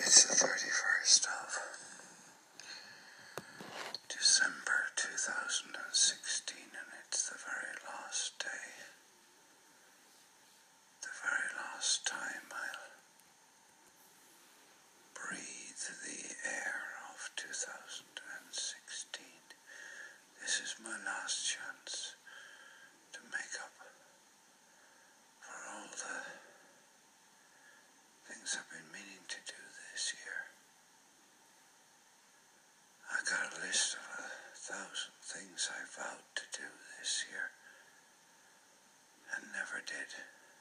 It's the 31st of December 2016, and it's the very last day, the very last time I'll breathe the air of 2016. This is my last chance to make up for all the things I've been meaning to do this year. I got a list of 1,000 things I vowed to do this year and never did.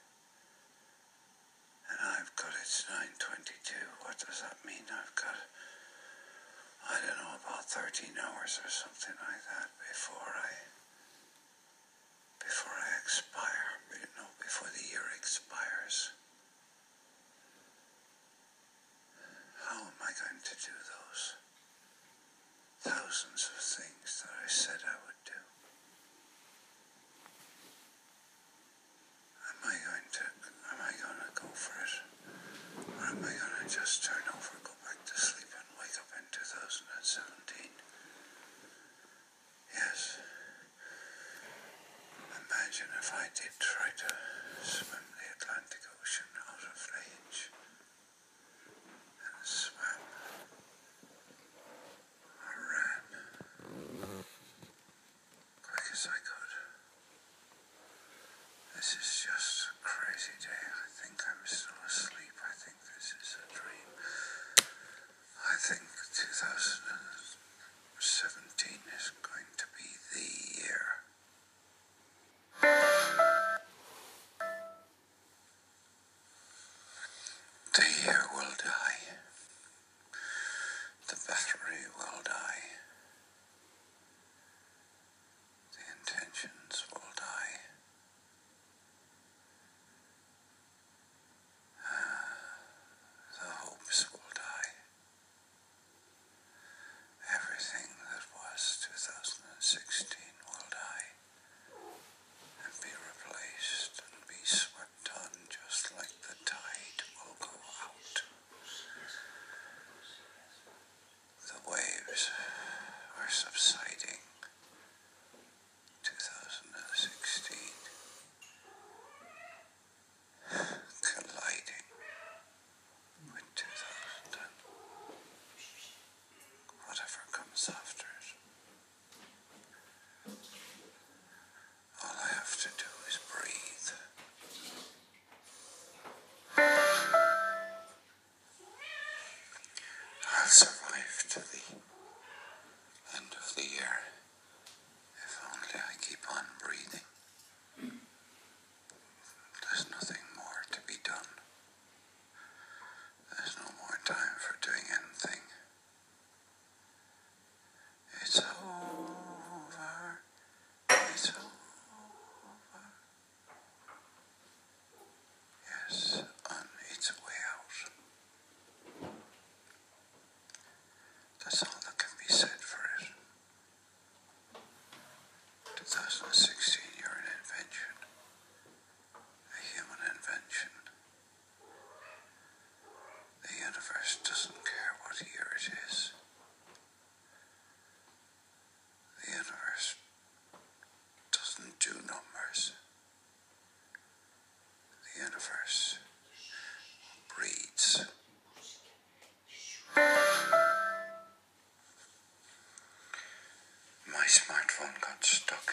And I've got, it's 9:22. What does that mean? I've got, I don't know, about 13 hours or something like that before I expire, before the year expires. How am I going to do those thousands of things that I said I would do? Am I going to go for it? Or am I going to just turn over, go back to sleep and wake up in 2017? Yes. Imagine if I did try to swim the Atlantic Ocean out of range and swam or ran quick as I could. This is just a crazy day. I think I'm still asleep. I think this is a dream. I think 2017 is going to be the year. The year will die. The battery will die. The intentions will die. The hopes will die. Everything that was 2016 will die and be replaced and be swept on just like the tide will go out. The waves are subsiding. 2016 colliding with 2000 and whatever comes after it. All I have to do is breathe. I'll survive to the end of the year if only I keep on breathing. There's nothing more to be done. There's no more time for doing anything. It's over. It's over. Yes, on its way out. That's all that can be said for it. 2016, you're an invention. A human invention. The universe doesn't care what year it is. The universe doesn't do numbers. The universe breeds. My smartphone got stuck,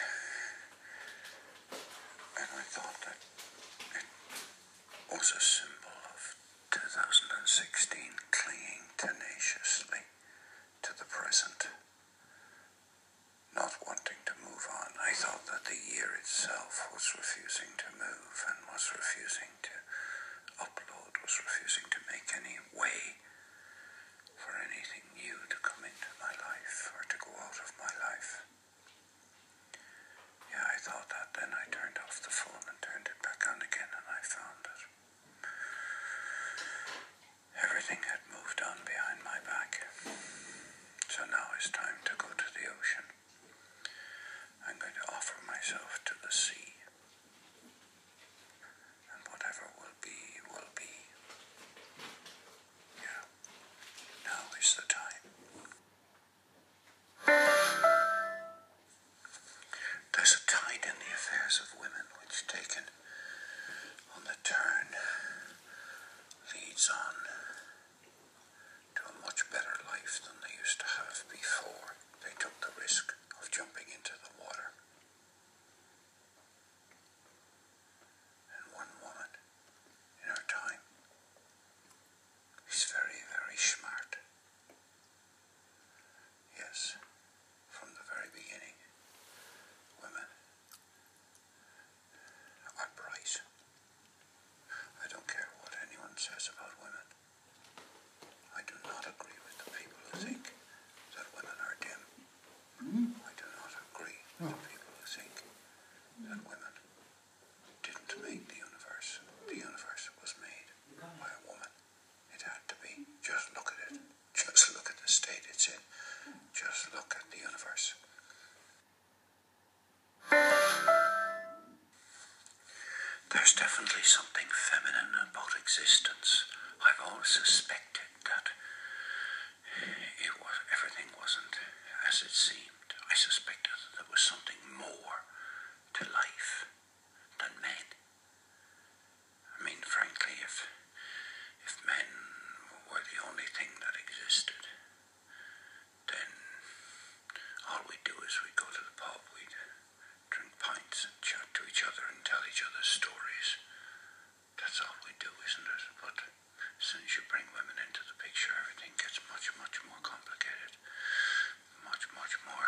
and I thought that it was a symbol of 2016 clinging tenaciously to the present, not wanting to move on. I thought that the year itself was refusing to move and was refusing to upload, was refusing to make any way for anything new to come into my life or to go out of my life. Yeah, I thought that. Then I turned off the phone and turned it back on again, and I found that everything had moved on behind my back. So now it's time to go to the ocean. I'm going to offer myself to the sea. And whatever will be, will be. Yeah. of women which, taken on the turn, leads on to a much better life than they used to have before they took the risk of jumping into the water. And one woman, in her time, is very, very smart. Yes, from the very beginning, women are bright. I don't care what anyone says about women. I do not agree with the people who think that women are dim. I do not agree with the people who think that women didn't make the universe. The universe was made by a woman. It had to be. Just look at it. Just look at the state it's in. Just look at the universe. There's definitely something feminine about existence. I've always suspected that everything wasn't as it seemed. I suspected that there was something more to life than men. I mean, frankly, if men were the only thing that existed, then all we'd do is we'd go to the pub, we'd drink pints and chat to each other and tell each other stories. That's all we do, isn't it? But as soon as you bring women into the picture, everything gets much, much more complicated. Much, much more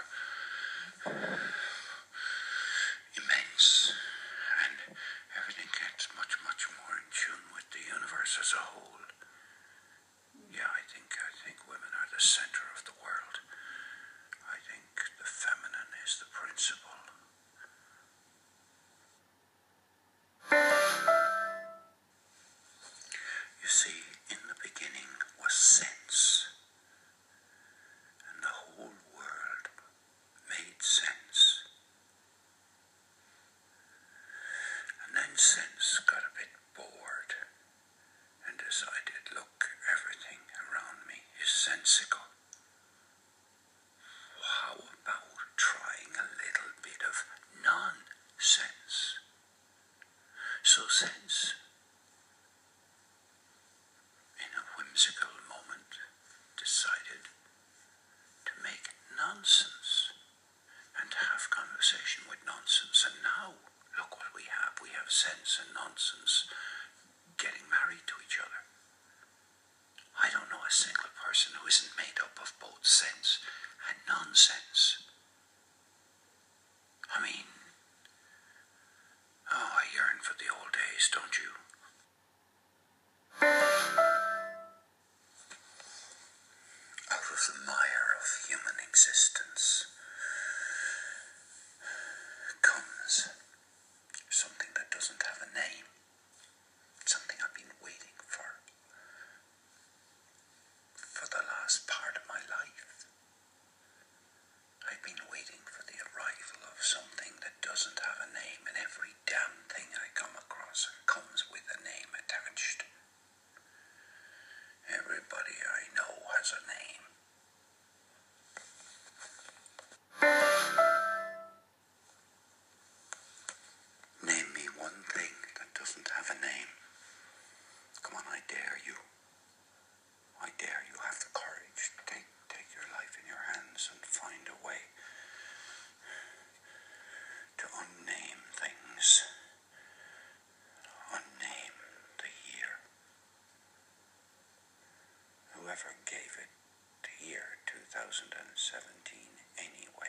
immense. And everything gets much, much more in tune with the universe as a whole. Yeah, I think women are the center of the world. I think the feminine is the principle. You see, in the beginning was sense, and the whole world made sense. And then sense got a bit bored and decided, look, everything around me is sensical. How about trying a little bit of nonsense? So sense, in a whimsical moment, decided to make nonsense and to have conversation with nonsense. And now, look what we have. We have sense and nonsense getting married to each other. I don't know a single person who isn't made up of both sense and nonsense. I mean, I yearn for the old days, don't you? Out of the mire of human existence comes something that doesn't have a name. Something I've been waiting for the last part of my life. I've been waiting for the arrival of something that doesn't have a name, and every damn thing I come across comes with a name attached. Everybody I know has a name. Name me one thing that doesn't have a name. Come on, I dare you. I dare you. Have the courage. Take your life in your hands and find a way to unname things. Unname the year. Whoever gave it the year 2017 anyway.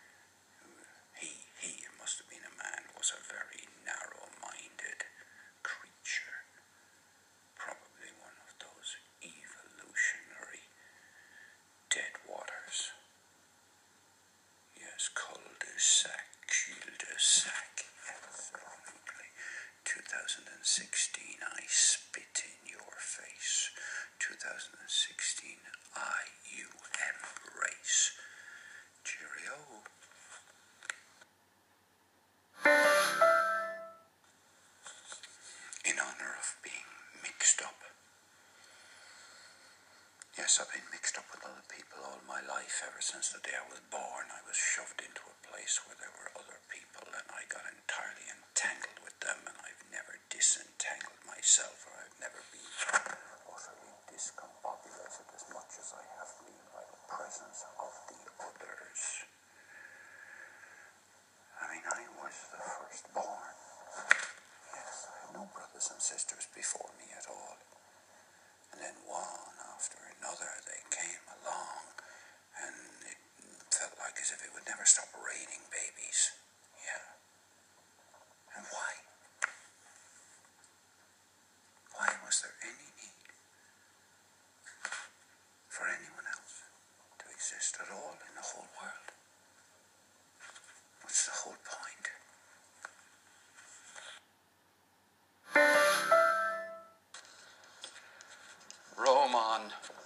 He must have been a man, was a very narrow-minded creature. Probably one of those evolutionary dead waters. Yes, cul-de-sac, cul-de-sac. Yes, frankly. 2016, I spit in your face. 2016, you embrace. Cheerio. In honor of being mixed up. Yes, I've been mixed up with other people all my life. Ever since the day I was born, I was shoved into a place where there were other people, and I got entirely brothers and sisters before me at all. And then one after another they came along, and it felt like as if it would never stop raining babies. Yeah. And why? Why was there any need for anyone else to exist at all in the whole world? What's the whole point? Roam on.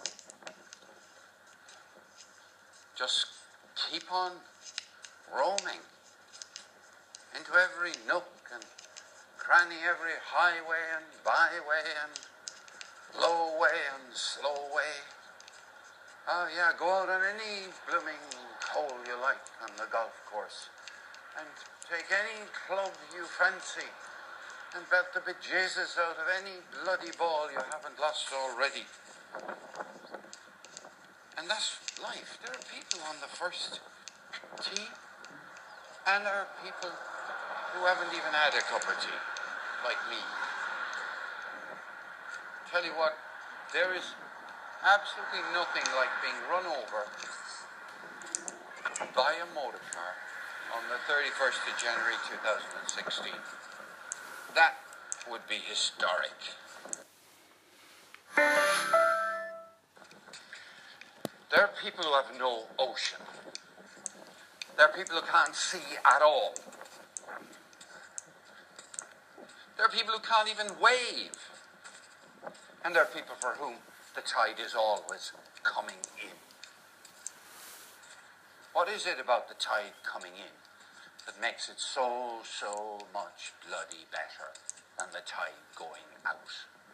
Just keep on roaming into every nook and cranny, every highway and byway and low way and slow way. Oh yeah, go out on any blooming hole you like on the golf course and take any club you fancy and belt the bejesus out of any bloody ball you haven't lost already. And that's life. There are people on the first tee, and there are people who haven't even had a cup of tea, like me. Tell you what, there is absolutely nothing like being run over by a motor car on the 31st of January 2016. That would be historic. There are people who have no ocean. There are people who can't see at all. There are people who can't even wave. And there are people for whom the tide is always coming in. What is it about the tide coming in that makes it so much bloody better than the tide going out?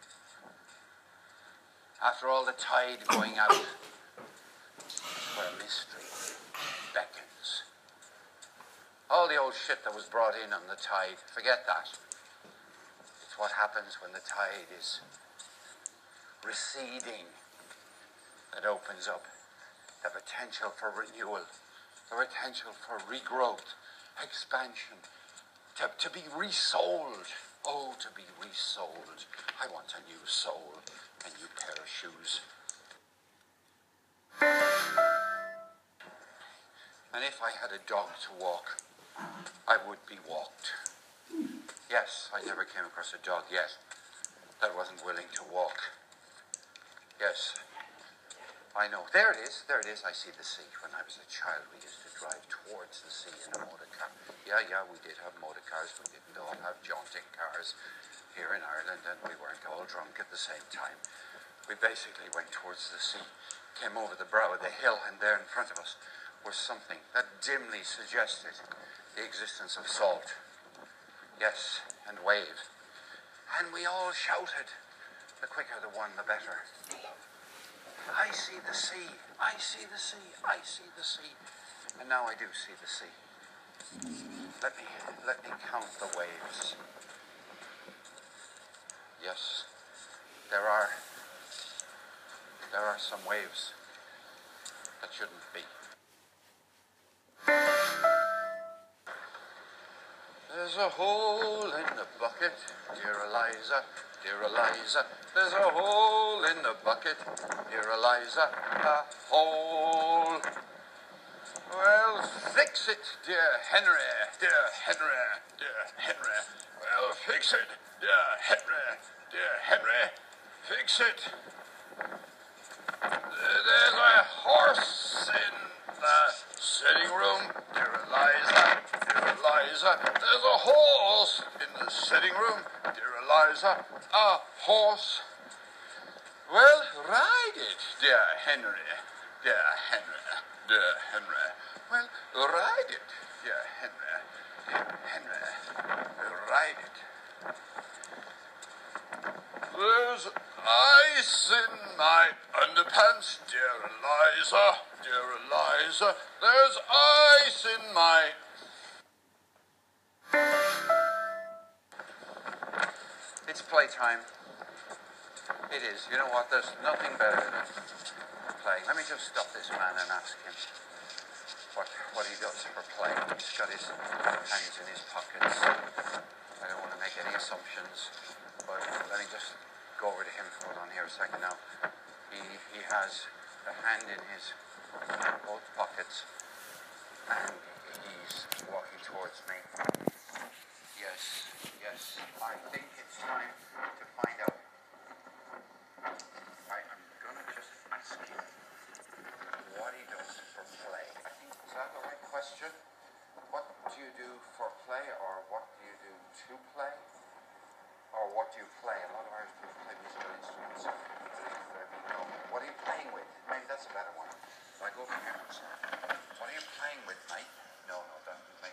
After all, the tide going out is where mystery beckons. All the old shit that was brought in on the tide, forget that. It's what happens when the tide is receding that opens up the potential for renewal, the potential for regrowth, expansion, to be resold. Oh, to be resold. I want a new soul, a new pair of shoes. And if I had a dog to walk, I would be walked. Yes, I never came across a dog yet that wasn't willing to walk. Yes, I know. There it is, I see the sea. When I was a child, we used to drive towards the sea in a motor car. Yeah, we did have motor cars. We didn't all have jaunting cars here in Ireland, and we weren't all drunk at the same time. We basically went towards the sea, came over the brow of the hill, and there in front of us was something that dimly suggested the existence of salt. Yes, and wave. And we all shouted, the quicker the one, the better. I see the sea, I see the sea, I see the sea. And now I do see the sea. Let me count the waves. Yes, there are some waves that shouldn't be. There's a hole in the bucket, dear Eliza, dear Eliza. There's a hole in the bucket, dear Eliza, a hole. Well, fix it, dear Henry, dear Henry, dear Henry. Well, fix it, dear Henry, dear Henry. Fix it. There's a horse in the sitting room, dear Eliza, dear Eliza. There's a horse in the sitting room, dear Eliza, a horse. Well, ride it, dear Henry, dear Henry, dear Henry. Well, ride it, dear Henry, dear Henry, ride it. There's ice in my underpants, dear Eliza, dear Eliza. There's ice in my... It's playtime. It is. You know what? There's nothing better than playing. Let me just stop this man and ask him what he does for playing. He's got his hands in his pockets. I don't want to make any assumptions, but but let me just go over to him. Hold on here a second now. He has a hand in his both pockets, and he's walking towards me. Yes, yes, I think it's time to find out. I'm gonna just ask him what he does for play. I think, is that the right question? What do you do for play, or what do you do to play? Or what do you play? A lot of Irish people play musical instruments. No. What are you playing with? Maybe that's a better one. If I go over here, what are you playing with, mate? No, that doesn't make